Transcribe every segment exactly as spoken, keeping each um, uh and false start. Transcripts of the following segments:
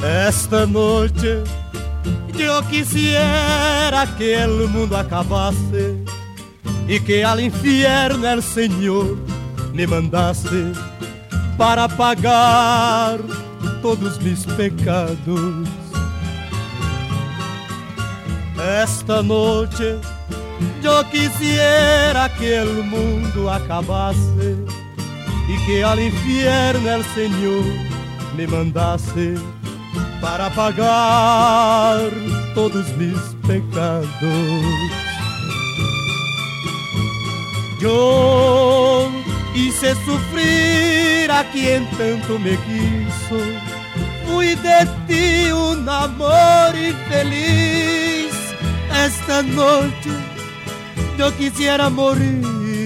Esta noche yo quisiera que el mundo acabase y que al infierno el Señor me mandase para pagar todos mis pecados. Esta noche yo quisiera que el mundo acabase y que al infierno el Señor me mandase para pagar todos mis pecados. Yo hice sufrir a quien tanto me quiso, fui de ti un amor infeliz. Esta noche yo quisiera morir.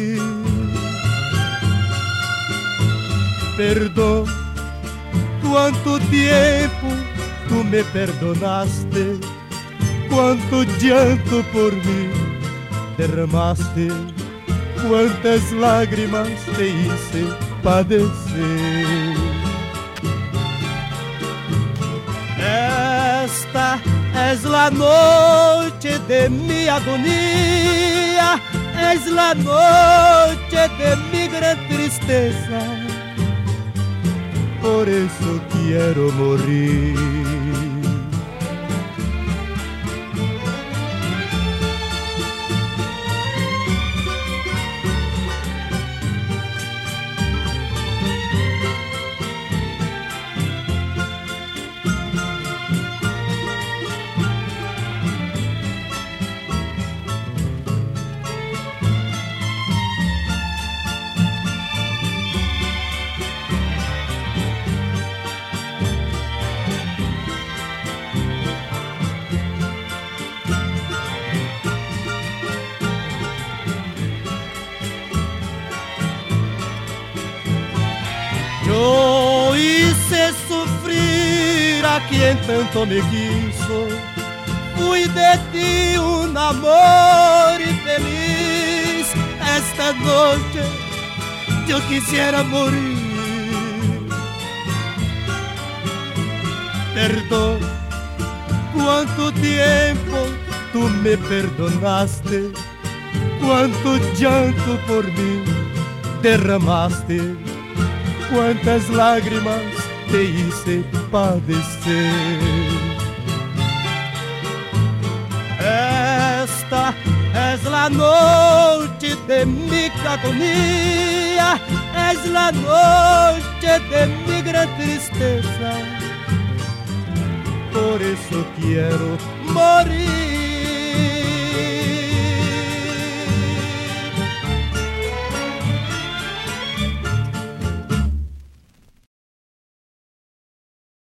Perdón, cuánto tiempo tú me perdonaste, cuánto llanto por mí derramaste, cuántas lágrimas te hice padecer. Esta es la noche de mi agonía, es la noche de mi gran tristeza. Por eso quiero morir. Yo hice sufrir a quien tanto me quiso, fui de ti un amor infeliz. Esta noche yo quisiera morir. Perdón, cuánto tiempo tú me perdonaste, cuánto llanto por mí derramaste, cuántas lágrimas te hice padecer. Esta es la noche de mi agonía, es la noche de mi gran tristeza. Por eso quiero morir.